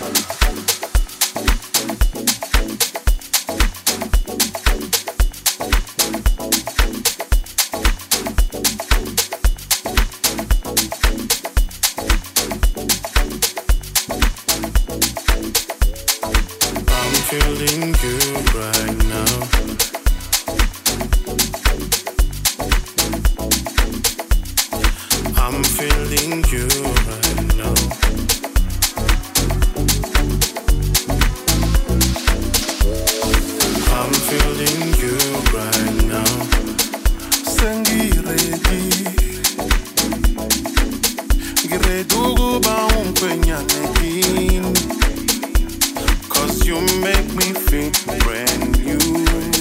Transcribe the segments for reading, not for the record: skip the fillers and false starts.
feeling good right now. I'm feeling you right now. I'm feeling you right now. Sengiredi, giredugu ba unkwenyanegin. 'Cause you make me feel brand new.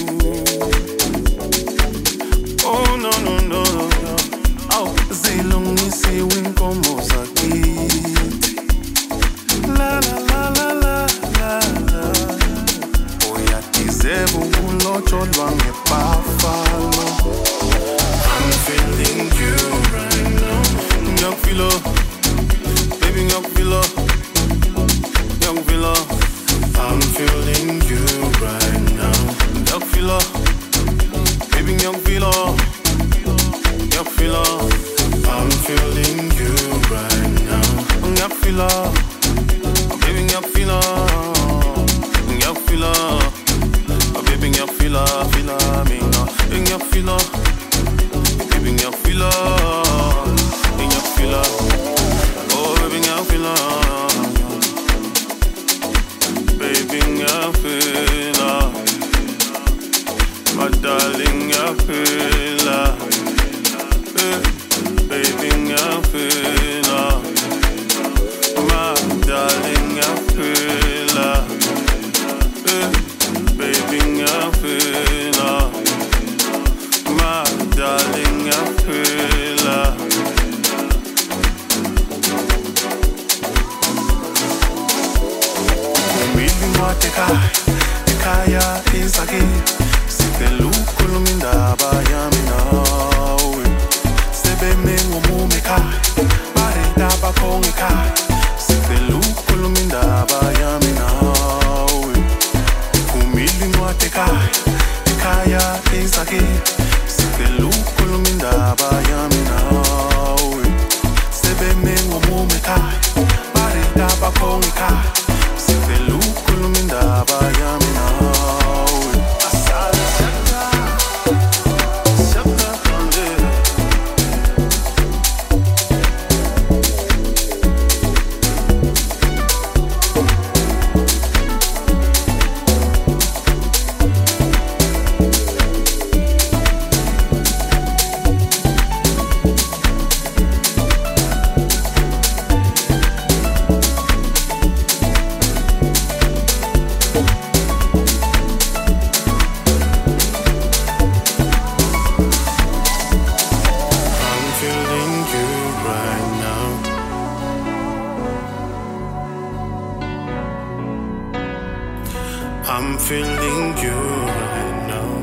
Oh no no no no no. Oh, zilungisi winkomo zakiti. La la la la la la la. Oyatizebu ulocholwa ngebuffalo. I'm feeling you right now. Young filo, baby young filo, young filo. I'm feeling you right now. Young filo, baby young filo, young filo. I'm feeling you right now. Young filo, baby young filo, young filo, baby young filo, filo me now. Young filo, baby young filo, young filo. Oh baby young filo. Baby, I feel love. My darling, I feel love. Baby, I feel love. My darling, I feel love. Baby, I feel love. My darling, I feel love. Ekaya izake sikelukulu mindaba yami nawe sebeme ngomume ekhaya baridaba khona ekhaya sikelukulu mindaba yami nawe kumili ncwadi ekaya izake sikelukulu mindaba yami nawe sebeme ngomume ekhaya baridaba khona ekhaya indaba yami nawe asala shaka konde. I'm feeling you right now.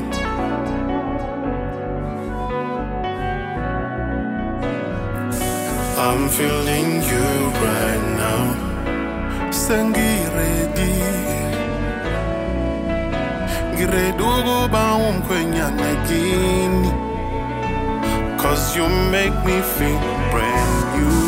I'm feeling you right now. Sengiredi, giredugu ba unkwenyanegini. 'Cause you make me feel brand new.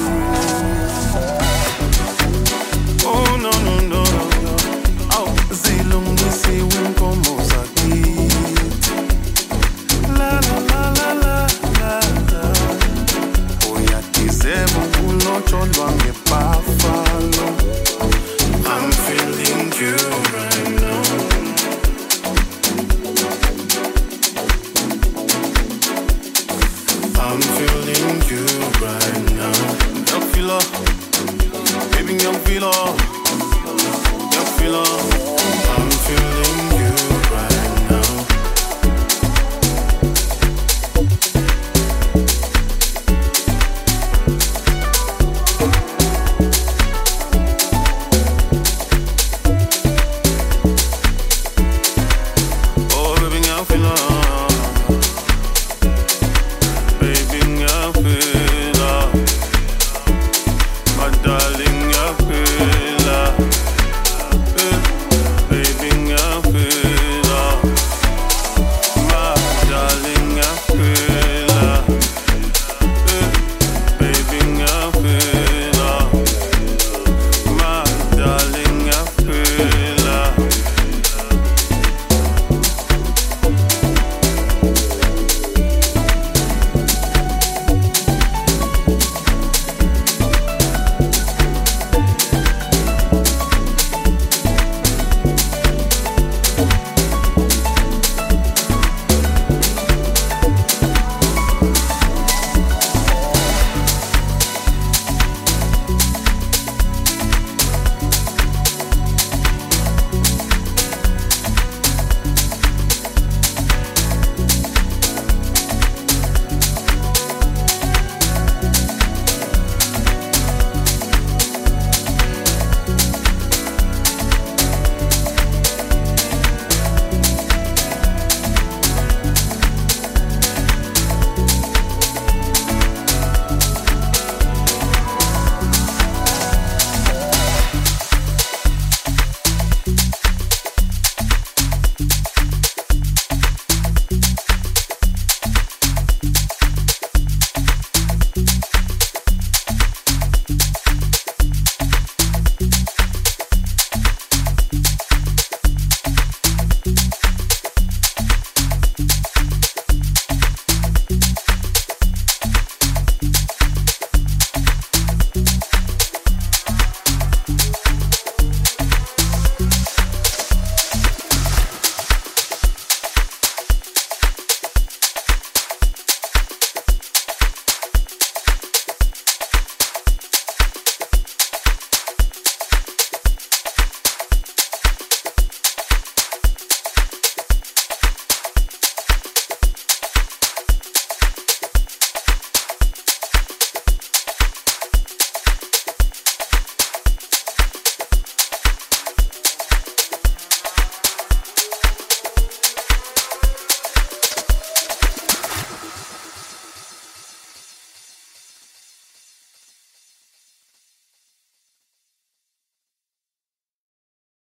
Oh no no no no. Oh, zilungisi winkomo zakiti. La la la la la la la. Oyatizebu ulocholwa ngebuffalo. I'm feeling you right now. I'm feeling you right now. Young filo, baby young filo, young filo.